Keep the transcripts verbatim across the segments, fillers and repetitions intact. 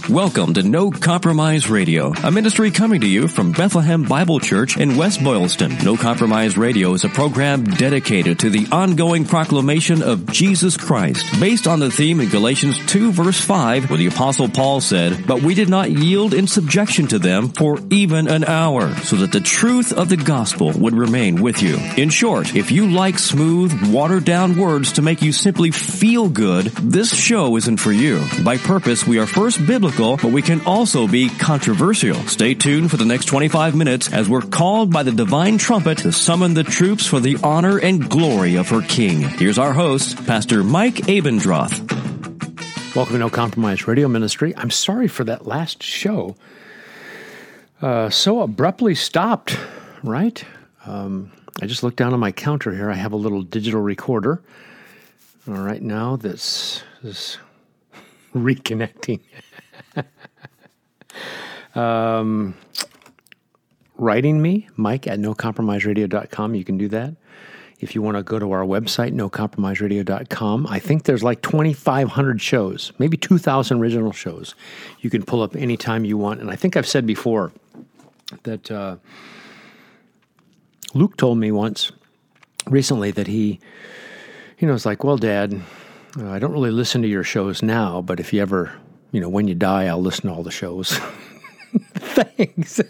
Welcome to No Compromise Radio, a ministry coming to you from Bethlehem Bible Church in West Boylston. No Compromise Radio is a program dedicated to the ongoing proclamation of Jesus Christ, based on the theme in Galatians two verse five, where the Apostle Paul said, "But we did not yield in subjection to them for even an hour, so that the truth of the gospel would remain with you." In short, if you like smooth, watered-down words to make you simply feel good, this show isn't for you. By purpose, we are first biblical, but we can also be controversial. Stay tuned for the next twenty-five minutes as we're called by the divine trumpet to summon the troops for the honor and glory of her King. Here's our host, Pastor Mike Abendroth. Welcome to No Compromise Radio Ministry. I'm sorry for that last show. Uh, so abruptly stopped, right? Um, I just looked down on my counter here. I have a little digital recorder. All right, now this is reconnecting. um, writing me, Mike at no compromise radio dot com. You can do that. If you want to go to our website, no compromise radio dot com, I think there's like twenty-five hundred shows, maybe two thousand original shows. You can pull up anytime you want. And I think I've said before that uh, Luke told me once recently that he, you know, it's like, well, Dad, uh, I don't really listen to your shows now, but if you ever, you know, when you die, I'll listen to all the shows. Thanks.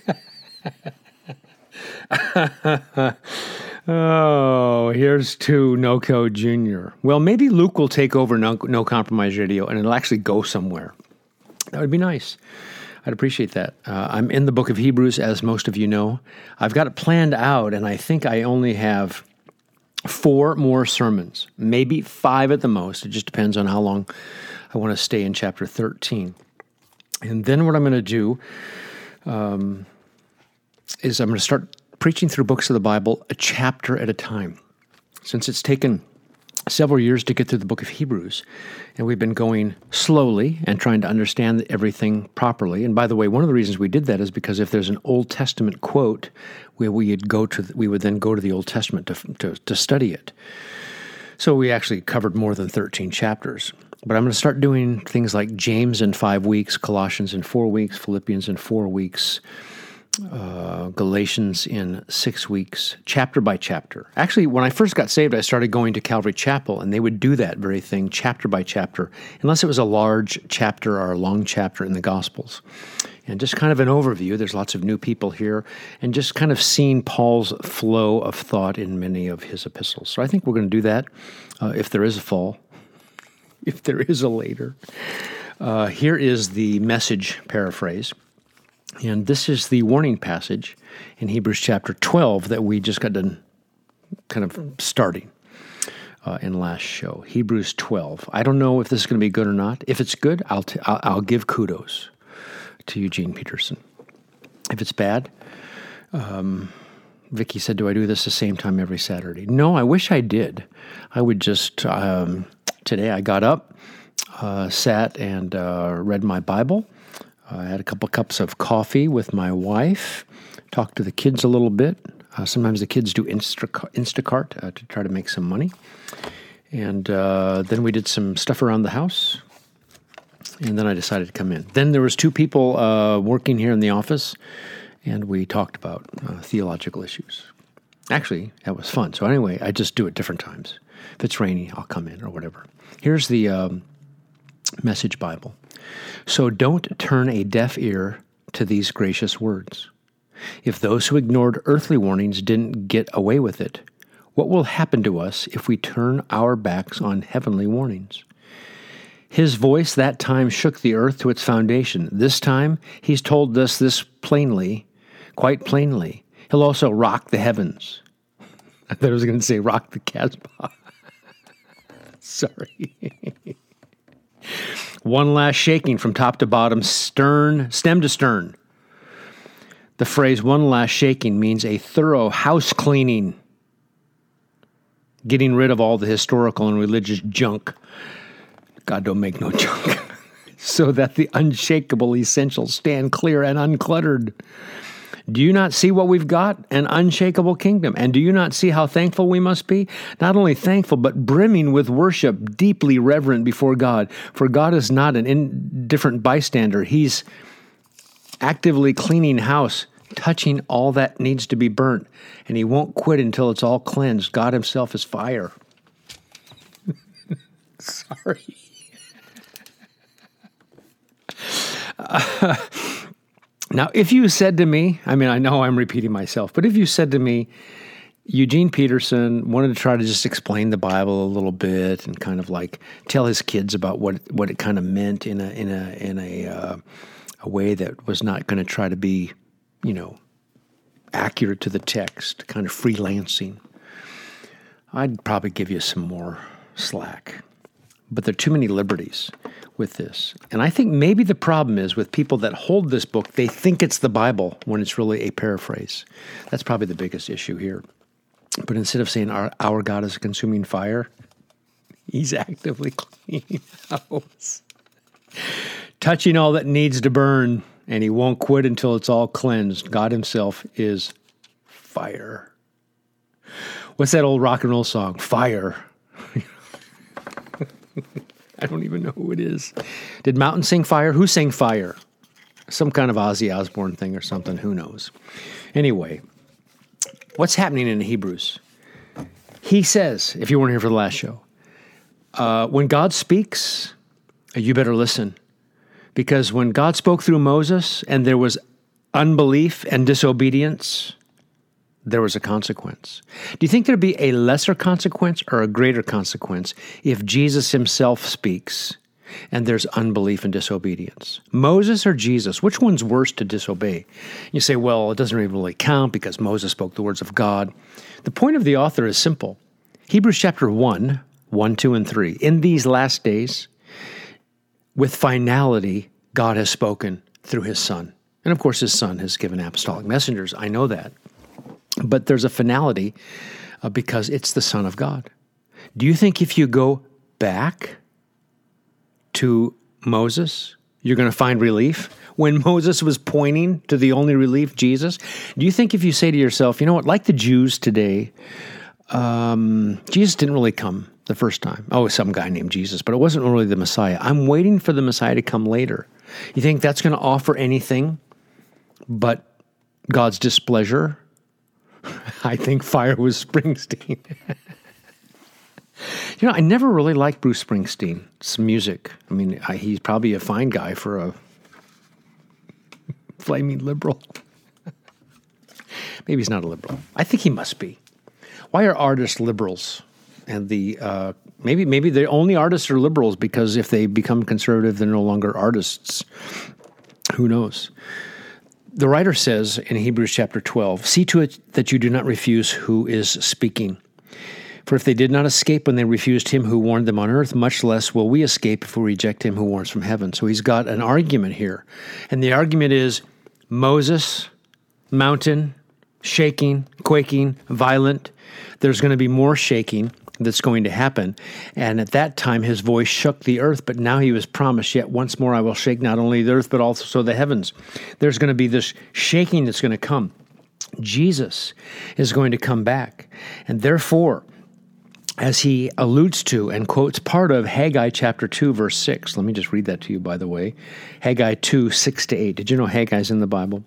Oh, here's to No Code Junior Well, maybe Luke will take over No, no Compromise Radio, and it'll actually go somewhere. That would be nice. I'd appreciate that. Uh, I'm in the book of Hebrews, as most of you know. I've got it planned out, and I think I only have four more sermons, maybe five at the most. It just depends on how long I want to stay in chapter thirteen. And then what I'm going to do um, is I'm going to start preaching through books of the Bible a chapter at a time. Since it's taken several years to get through the book of Hebrews, and we've been going slowly and trying to understand everything properly. And by the way, one of the reasons we did that is because if there's an Old Testament quote, we we'd go to we would then go to the Old Testament to, to to study it. So we actually covered more than thirteen chapters. But I'm going to start doing things like James in five weeks, Colossians in four weeks, Philippians in four weeks, uh, Galatians in six weeks, chapter by chapter. Actually, when I first got saved, I started going to Calvary Chapel, and they would do that very thing, chapter by chapter, unless it was a large chapter or a long chapter in the Gospels. And just kind of an overview. There's lots of new people here, and just kind of seeing Paul's flow of thought in many of his epistles. So I think we're going to do that uh, if there is a fall. If there is a later. Uh, here is the Message paraphrase. And this is the warning passage in Hebrews chapter twelve that we just got done kind of starting uh, in last show. Hebrews twelve. I don't know if this is going to be good or not. If it's good, I'll, t- I'll, I'll give kudos to Eugene Peterson. If it's bad, um, Vicky said, do I do this the same time every Saturday? No, I wish I did. I would just... Um, Today I got up, uh, sat and uh, read my Bible. I had a couple cups of coffee with my wife, talked to the kids a little bit. Uh, sometimes the kids do Instac- Instacart uh, to try to make some money. And uh, then we did some stuff around the house, and then I decided to come in. Then there was two people uh, working here in the office, and we talked about uh, theological issues. Actually, that was fun. So anyway, I just do it different times. If it's rainy, I'll come in or whatever. Here's the um, Message Bible. So don't turn a deaf ear to these gracious words. If those who ignored earthly warnings didn't get away with it, what will happen to us if we turn our backs on heavenly warnings? His voice that time shook the earth to its foundation. This time, he's told us this plainly, quite plainly. He'll also rock the heavens. I thought I was going to say rock the Casbah. Sorry. One last shaking from top to bottom, stern, stem to stern. The phrase one last shaking means a thorough house cleaning, getting rid of all the historical and religious junk. God don't make no junk. So that the unshakable essentials stand clear and uncluttered. Do you not see what we've got? An unshakable kingdom. And do you not see how thankful we must be? Not only thankful, but brimming with worship, deeply reverent before God. For God is not an indifferent bystander. He's actively cleaning house, touching all that needs to be burnt. And he won't quit until it's all cleansed. God himself is fire. Sorry. Uh, now, if you said to me, I mean, I know I'm repeating myself, but if you said to me, Eugene Peterson wanted to try to just explain the Bible a little bit and kind of like tell his kids about what what it kind of meant in a in a in a uh, a way that was not going to try to be, you know, accurate to the text, kind of freelancing, I'd probably give you some more slack. But there are too many liberties with this. And I think maybe the problem is with people that hold this book, they think it's the Bible when it's really a paraphrase. That's probably the biggest issue here. But instead of saying our, our God is a consuming fire, he's actively cleaning house, touching all that needs to burn, and he won't quit until it's all cleansed. God himself is fire. What's that old rock and roll song? Fire. I don't even know who it is. Did Mountain sing Fire? Who sang Fire? Some kind of Ozzy Osbourne thing or something. Who knows? Anyway, what's happening in Hebrews? He says, if you weren't here for the last show, uh, when God speaks, you better listen. Because when God spoke through Moses and there was unbelief and disobedience, there was a consequence. Do you think there'd be a lesser consequence or a greater consequence if Jesus himself speaks and there's unbelief and disobedience? Moses or Jesus? Which one's worse to disobey? You say, well, it doesn't really count because Moses spoke the words of God. The point of the author is simple. Hebrews chapter one, one, two, and three. In these last days, with finality, God has spoken through his Son. And of course, his Son has given apostolic messengers. I know that. But there's a finality uh, because it's the Son of God. Do you think if you go back to Moses, you're going to find relief? When Moses was pointing to the only relief, Jesus, do you think if you say to yourself, you know what, like the Jews today, um, Jesus didn't really come the first time. Oh, some guy named Jesus, but it wasn't really the Messiah. I'm waiting for the Messiah to come later. You think that's going to offer anything but God's displeasure? I think fire was Springsteen. You know, I never really liked Bruce Springsteen's music. I mean, I, he's probably a fine guy for a flaming liberal. Maybe he's not a liberal. I think he must be. Why are artists liberals? And the uh, maybe maybe the only artists are liberals because if they become conservative, they're no longer artists. Who knows? The writer says in Hebrews chapter twelve, see to it that you do not refuse who is speaking. For if they did not escape when they refused him who warned them on earth, much less will we escape if we reject him who warns from heaven. So he's got an argument here. And the argument is Moses, mountain, shaking, quaking, violent. There's going to be more shaking that's going to happen. And at that time, his voice shook the earth, but now he was promised, yet once more I will shake not only the earth, but also the heavens. There's going to be this shaking that's going to come. Jesus is going to come back. And therefore, as he alludes to and quotes part of Haggai chapter two, verse six. Let me just read that to you, by the way. Haggai two, six to eight. Did you know Haggai's in the Bible?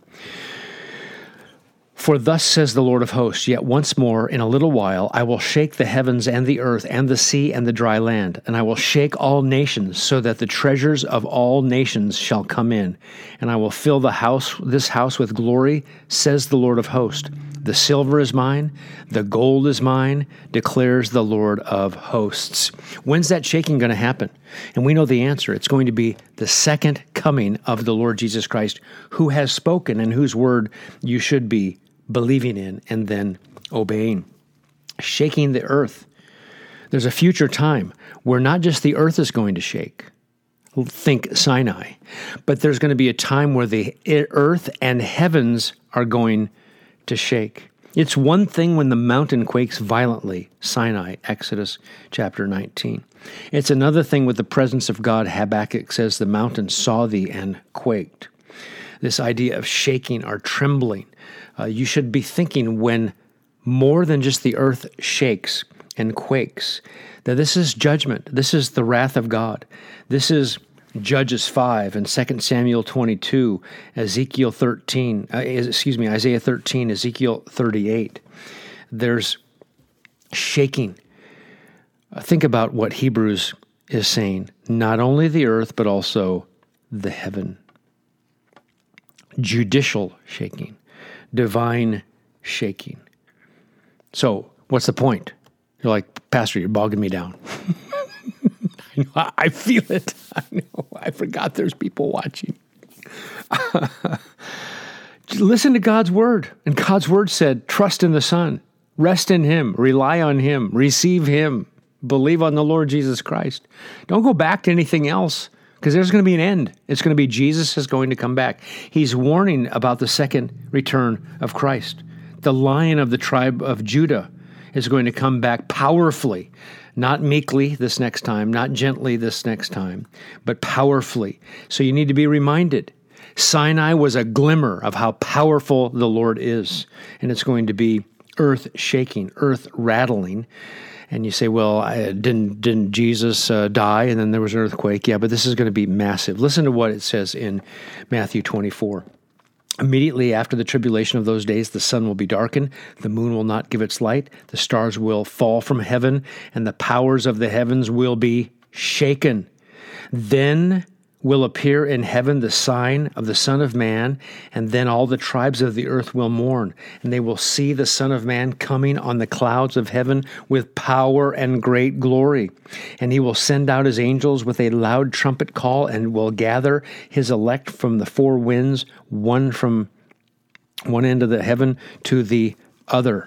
For thus says the Lord of hosts, yet once more in a little while I will shake the heavens and the earth and the sea and the dry land, and I will shake all nations so that the treasures of all nations shall come in, and I will fill the house, this house with glory, says the Lord of hosts. The silver is mine, the gold is mine, declares the Lord of hosts. When's that shaking going to happen? And we know the answer. It's going to be the second coming of the Lord Jesus Christ, who has spoken and whose word you should be believing in and then obeying. Shaking the earth. There's a future time where not just the earth is going to shake. Think Sinai. But there's going to be a time where the earth and heavens are going to shake. It's one thing when the mountain quakes violently, Sinai, Exodus chapter nineteen. It's another thing with the presence of God. Habakkuk says the mountain saw thee and quaked. this idea of shaking or trembling. Uh, you should be thinking when more than just the earth shakes and quakes, that this is judgment. This is the wrath of God. This is Judges five and Second Samuel twenty-two, Ezekiel thirteen, uh, excuse me, Isaiah thirteen, Ezekiel thirty-eight. There's shaking. Uh, think about what Hebrews is saying. Not only the earth, but also the heaven. Judicial shaking. Divine shaking. So, what's the point? You're like, Pastor, you're bogging me down. I know, I feel it. I know. I forgot there's people watching. Listen to God's word. And God's word said, trust in the Son. Rest in Him. Rely on Him. Receive Him. Believe on the Lord Jesus Christ. Don't go back to anything else, because there's going to be an end. It's going to be Jesus is going to come back. He's warning about the second return of Christ. The Lion of the tribe of Judah is going to come back powerfully. Not meekly this next time, not gently this next time, but powerfully. So you need to be reminded. Sinai was a glimmer of how powerful the Lord is. And it's going to be earth shaking, earth rattling. And you say, well, I, didn't didn't Jesus uh, die and then there was an earthquake? Yeah, but this is going to be massive. Listen to what it says in Matthew twenty-four. Immediately after the tribulation of those days, the sun will be darkened, the moon will not give its light, the stars will fall from heaven, and the powers of the heavens will be shaken. Then will appear in heaven the sign of the Son of Man, and then all the tribes of the earth will mourn, and they will see the Son of Man coming on the clouds of heaven with power and great glory. And He will send out His angels with a loud trumpet call, and will gather His elect from the four winds, one from one end of the heaven to the other.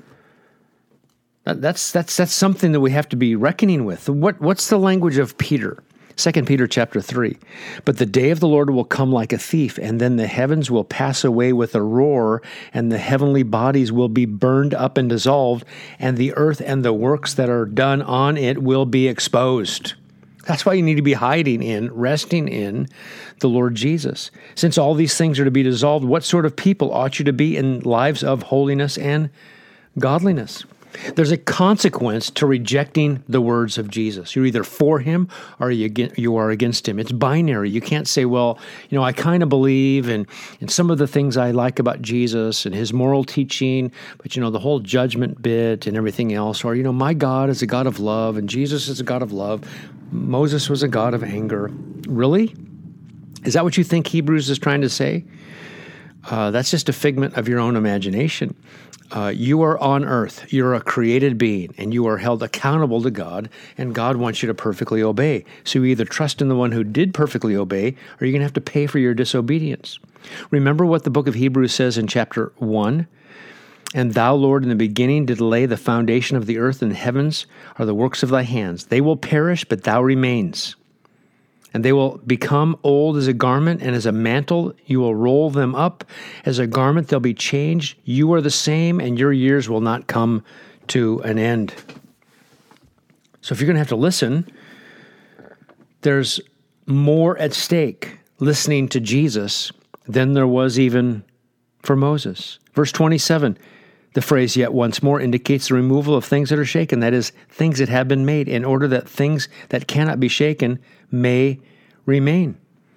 That's that's that's something that we have to be reckoning with. What what's the language of Peter? Second Peter chapter three. But the day of the Lord will come like a thief, and then the heavens will pass away with a roar, and the heavenly bodies will be burned up and dissolved, and the earth and the works that are done on it will be exposed. That's why you need to be hiding in, resting in the Lord Jesus. Since all these things are to be dissolved, what sort of people ought you to be in lives of holiness and godliness? There's a consequence to rejecting the words of Jesus. You're either for Him or you you are against Him. It's binary. You can't say, well, you know, I kind of believe in, in some of the things I like about Jesus and His moral teaching, but, you know, the whole judgment bit and everything else. Or, you know, my God is a God of love and Jesus is a God of love. Moses was a God of anger. Really? Is that what you think Hebrews is trying to say? Uh, that's just a figment of your own imagination. Uh, you are on earth. You're a created being, and you are held accountable to God, and God wants you to perfectly obey. So you either trust in the one who did perfectly obey, or you're going to have to pay for your disobedience. Remember what the book of Hebrews says in chapter one? And thou, Lord, in the beginning did lay the foundation of the earth, and the heavens are the works of thy hands. They will perish, but thou remains. And they will become old as a garment, and as a mantle you will roll them up. As a garment they'll be changed. You are the same, and your years will not come to an end. So if you're going to have to listen, there's more at stake listening to Jesus than there was even for Moses. Verse twenty-seven, the phrase "yet once more" indicates the removal of things that are shaken, that is, things that have been made, in order that things that cannot be shaken may remain.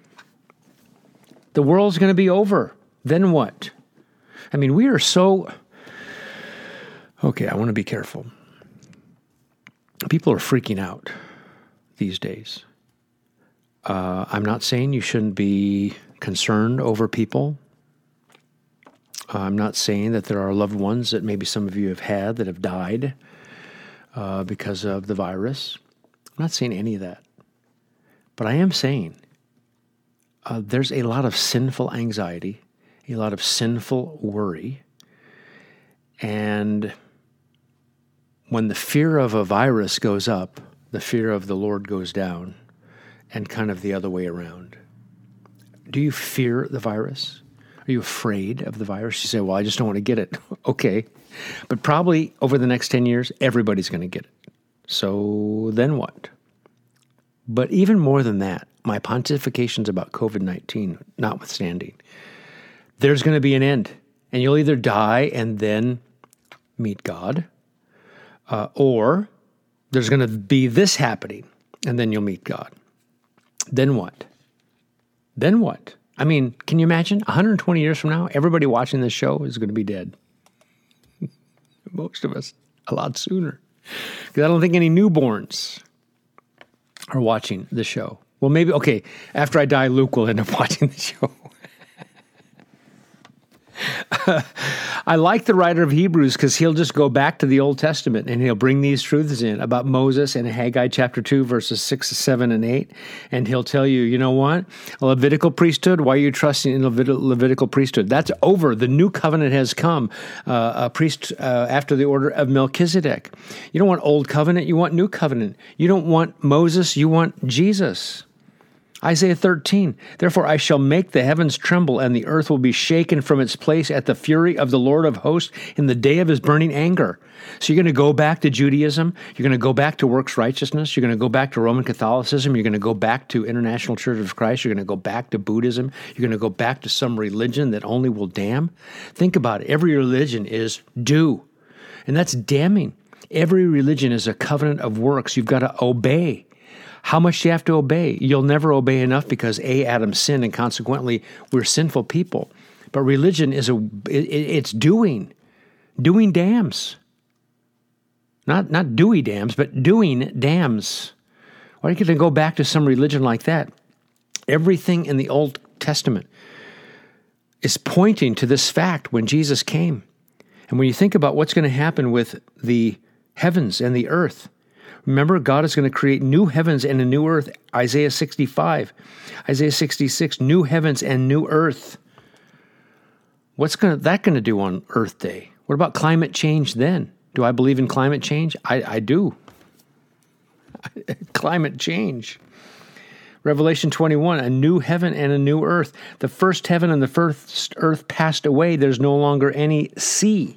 The world's going to be over. Then what? I mean, we are so... Okay, I want to be careful. People are freaking out these days. Uh, I'm not saying you shouldn't be concerned over people. I'm not saying that there are loved ones that maybe some of you have had that have died uh, because of the virus. I'm not saying any of that. But I am saying uh, there's a lot of sinful anxiety, a lot of sinful worry. And when the fear of a virus goes up, the fear of the Lord goes down, and kind of the other way around. Do you fear the virus? Are you afraid of the virus? You say, well, I just don't want to get it. Okay. But probably over the next ten years, everybody's going to get it. So then what? But even more than that, my pontifications about COVID nineteen notwithstanding, there's going to be an end. And you'll either die and then meet God, uh, or there's going to be this happening, and then you'll meet God. Then what? Then what? I mean, can you imagine? one hundred twenty years from now, everybody watching this show is going to be dead. Most of us, a lot sooner. Because I don't think any newborns are watching the show. Well, maybe, okay, after I die, Luke will end up watching the show. I like the writer of Hebrews because he'll just go back to the Old Testament and he'll bring these truths in about Moses and Haggai chapter two, verses six, seven, and eight. And he'll tell you, you know what? A Levitical priesthood, why are you trusting in Levit- Levitical priesthood? That's over. The new covenant has come, uh, a priest uh, after the order of Melchizedek. You don't want old covenant, you want new covenant. You don't want Moses, you want Jesus. Isaiah thirteen, therefore I shall make the heavens tremble, and the earth will be shaken from its place at the fury of the Lord of hosts in the day of his burning anger. So you're going to go back to Judaism, you're going to go back to works righteousness, you're going to go back to Roman Catholicism, you're going to go back to International Church of Christ, you're going to go back to Buddhism, you're going to go back to some religion that only will damn. Think about it. Every religion is do, and that's damning. Every religion is a covenant of works. You've got to obey. How much do you have to obey? You'll never obey enough because A, Adam sinned, and consequently, we're sinful people. But religion is a, it, it's doing, doing damns. Not not Dewey dams, but doing dams. Why are you going to go back to some religion like that? Everything in the Old Testament is pointing to this fact when Jesus came. And when you think about what's going to happen with the heavens and the earth, remember, God is going to create new heavens and a new earth. Isaiah sixty-five, Isaiah sixty-six, new heavens and new earth. What's gonna, that going to do on Earth Day? What about climate change then? Do I believe in climate change? I, I do. Climate change. Revelation twenty-one, a new heaven and a new earth. The first heaven and the first earth passed away. There's no longer any sea.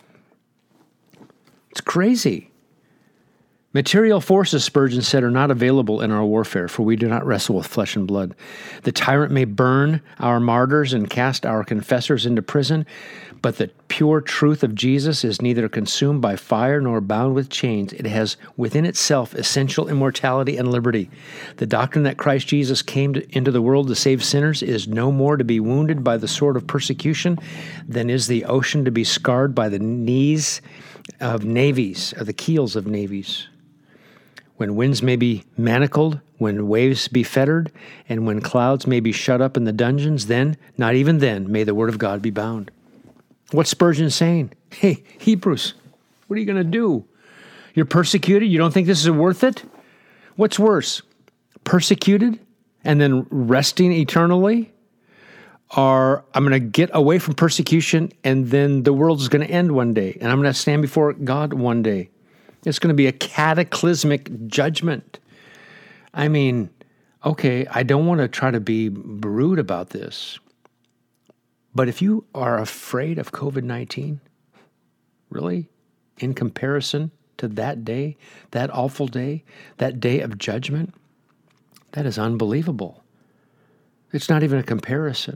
It's crazy. Material forces, Spurgeon said, are not available in our warfare, for we do not wrestle with flesh and blood. The tyrant may burn our martyrs and cast our confessors into prison, but the pure truth of Jesus is neither consumed by fire nor bound with chains. It has within itself essential immortality and liberty. The doctrine that Christ Jesus came to, into the world to save sinners is no more to be wounded by the sword of persecution than is the ocean to be scarred by the knees of navies, or the keels of navies. When winds may be manacled, when waves be fettered, and when clouds may be shut up in the dungeons, then, not even then, may the word of God be bound. What's Spurgeon saying? Hey, Hebrews, what are you going to do? You're persecuted? You don't think this is worth it? What's worse, persecuted and then resting eternally? Or I'm going to get away from persecution and then the world is going to end one day and I'm going to stand before God one day. It's going to be a cataclysmic judgment. I mean, okay, I don't want to try to be rude about this, but if you are afraid of COVID nineteen, really, in comparison to that day, that awful day, that day of judgment, that is unbelievable. It's not even a comparison.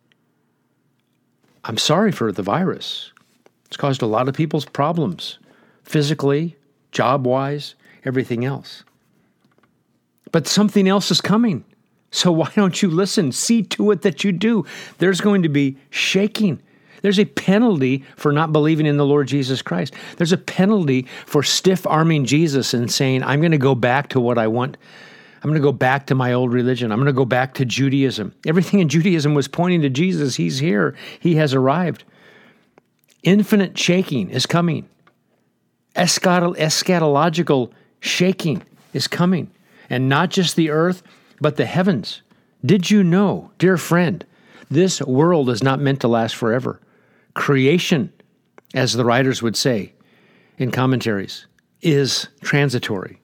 I'm sorry for the virus. It's caused a lot of people's problems, physically, job-wise, everything else. But something else is coming. So why don't you listen? See to it that you do. There's going to be shaking. There's a penalty for not believing in the Lord Jesus Christ. There's a penalty for stiff-arming Jesus and saying, I'm going to go back to what I want. I'm going to go back to my old religion. I'm going to go back to Judaism. Everything in Judaism was pointing to Jesus. He's here. He has arrived. Infinite shaking is coming. Eschatological shaking is coming. And not just the earth, but the heavens. Did you know, dear friend, this world is not meant to last forever. Creation, as the writers would say in commentaries, is transitory.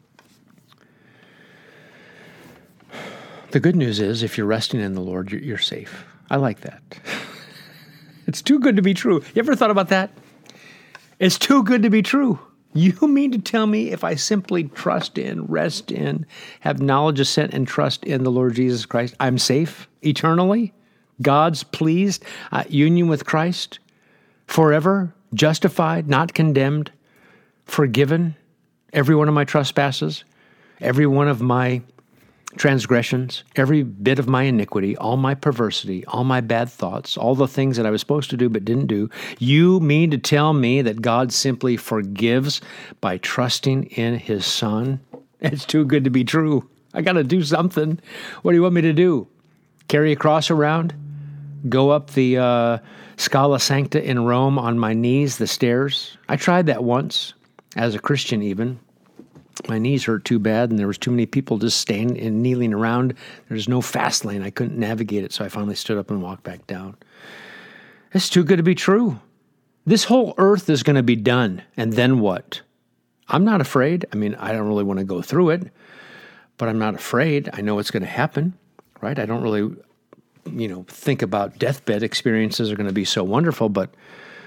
The good news is, if you're resting in the Lord, you're, you're safe. I like that. It's too good to be true. You ever thought about that? It's too good to be true. You mean to tell me if I simply trust in, rest in, have knowledge, assent, and trust in the Lord Jesus Christ, I'm safe eternally? God's pleased? Uh, union with Christ? Forever? Justified? Not condemned? Forgiven? Every one of my trespasses? Every one of my transgressions, every bit of my iniquity, all my perversity, all my bad thoughts, all the things that I was supposed to do but didn't do. You mean to tell me that God simply forgives by trusting in His Son? It's too good to be true. I got to do something. What do you want me to do? Carry a cross around? Go up the uh, Scala Sancta in Rome on my knees, the stairs? I tried that once, as a Christian even. My knees hurt too bad, and there was too many people just standing and kneeling around. There's no fast lane. I couldn't navigate it, so I finally stood up and walked back down. It's too good to be true. This whole earth is going to be done, and then what? I'm not afraid. I mean, I don't really want to go through it, but I'm not afraid. I know it's going to happen, right? I don't really, you know, think about deathbed experiences are going to be so wonderful, but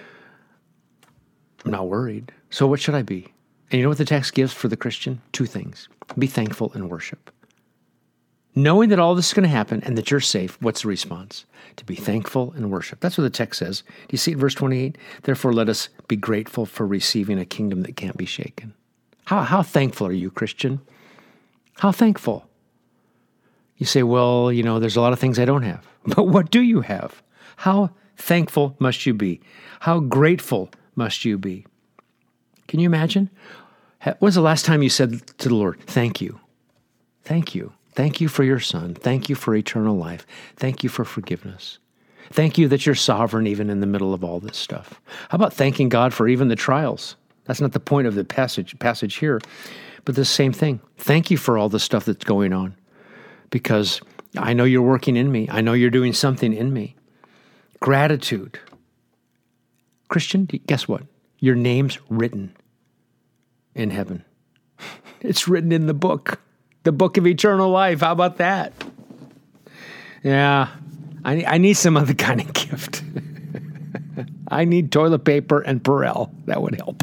I'm not worried. So what should I be? And you know what the text gives for the Christian? Two things. Be thankful and worship. Knowing that all this is going to happen and that you're safe, what's the response? To be thankful and worship. That's what the text says. Do you see it in verse twenty-eight? Therefore, let us be grateful for receiving a kingdom that can't be shaken. How, how thankful are you, Christian? How thankful? You say, well, you know, there's a lot of things I don't have. But what do you have? How thankful must you be? How grateful must you be? Can you imagine? When's the last time you said to the Lord, thank you, thank you, thank you for your Son, thank you for eternal life, thank you for forgiveness, thank you that you're sovereign even in the middle of all this stuff. How about thanking God for even the trials? That's not the point of the passage passage here, but the same thing. Thank you for all the stuff that's going on, because I know you're working in me. I know you're doing something in me. Gratitude. Christian, guess what? Your name's written in heaven. It's written in the book, the book of eternal life. How about that? Yeah, I, I need some other kind of gift. I need toilet paper and Purell. That would help.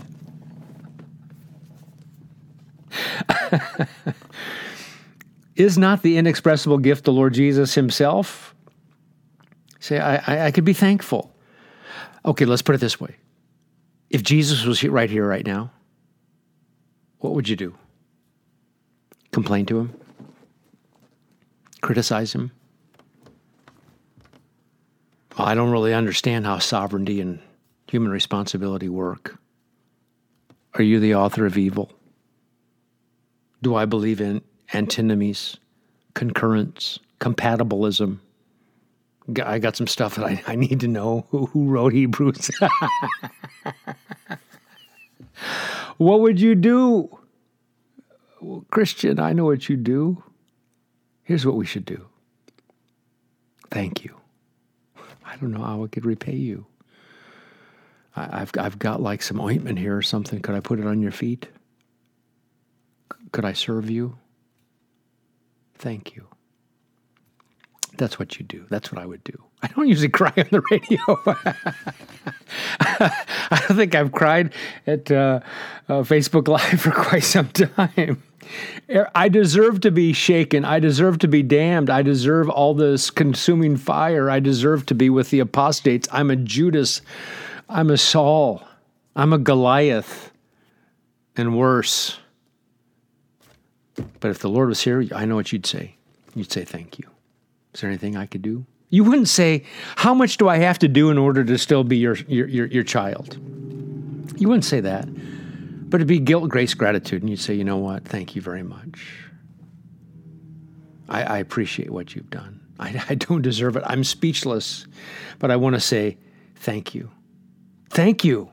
Is not the inexpressible gift the Lord Jesus Himself? Say, I, I, I could be thankful. Okay, let's put it this way. If Jesus was right here, right now, what would you do? Complain to Him? Criticize Him? Well, I don't really understand how sovereignty and human responsibility work. Are you the author of evil? Do I believe in antinomies, concurrence, compatibilism? I got some stuff that I, I need to know. Who, who wrote Hebrews? What would you do? Well, Christian, I know what you do. Here's what we should do. Thank you. I don't know how I could repay you. I, I've, I've got like some ointment here or something. Could I put it on your feet? Could I serve you? Thank you. That's what you do. That's what I would do. I don't usually cry on the radio. I don't think I've cried at uh, uh, Facebook Live for quite some time. I deserve to be shaken. I deserve to be damned. I deserve all this consuming fire. I deserve to be with the apostates. I'm a Judas. I'm a Saul. I'm a Goliath. And worse. But if the Lord was here, I know what you'd say. You'd say, thank you. Is there anything I could do? You wouldn't say, how much do I have to do in order to still be your your your, your child? You wouldn't say that. But it'd be guilt, grace, gratitude. And you'd say, you know what? Thank you very much. I, I appreciate what you've done. I, I don't deserve it. I'm speechless. But I want to say, thank you. Thank you.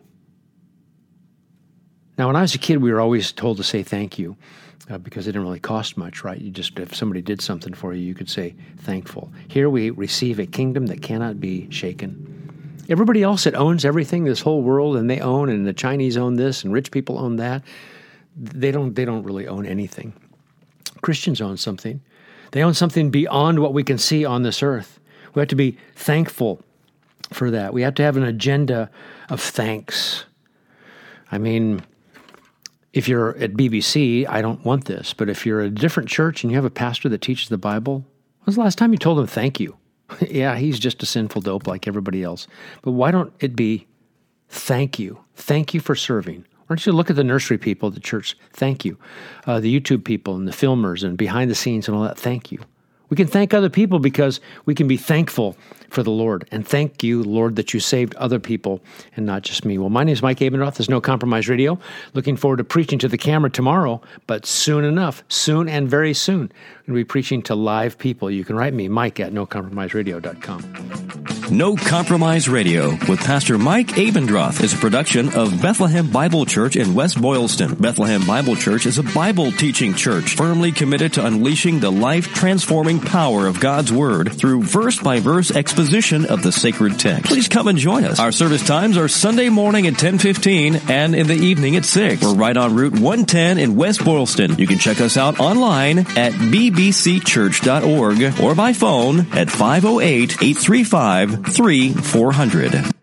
Now, when I was a kid, we were always told to say thank you. Uh, because it didn't really cost much, right? You just, if somebody did something for you, you could say thankful. Here we receive a kingdom that cannot be shaken. Everybody else that owns everything, this whole world, and they own, and the Chinese own this, and rich people own that, they don't, they don't really own anything. Christians own something. They own something beyond what we can see on this earth. We have to be thankful for that. We have to have an agenda of thanks. I mean, If you're at B B C, I don't want this. But if you're at a different church and you have a pastor that teaches the Bible, when's the last time you told him thank you? Yeah, he's just a sinful dope like everybody else. But why don't it be thank you? Thank you for serving. Why don't you look at the nursery people at the church? Thank you. Uh, the YouTube people and the filmers and behind the scenes and all that. Thank you. We can thank other people because we can be thankful for the Lord. And thank you, Lord, that you saved other people and not just me. Well, my name is Mike Abendroth. There's No Compromise Radio. Looking forward to preaching to the camera tomorrow, but soon enough, soon and very soon, I'm going to be preaching to live people. You can write me, Mike, at no compromise radio dot com. No Compromise Radio with Pastor Mike Abendroth is a production of Bethlehem Bible Church in West Boylston. Bethlehem Bible Church is a Bible teaching church firmly committed to unleashing the life-transforming power of God's Word through verse-by-verse exposition of the sacred text. Please come and join us. Our service times are Sunday morning at ten fifteen and in the evening at six. We're right on Route one ten in West Boylston. You can check us out online at b b c church dot org or by phone at five oh eight, eight three five, three four zero zero.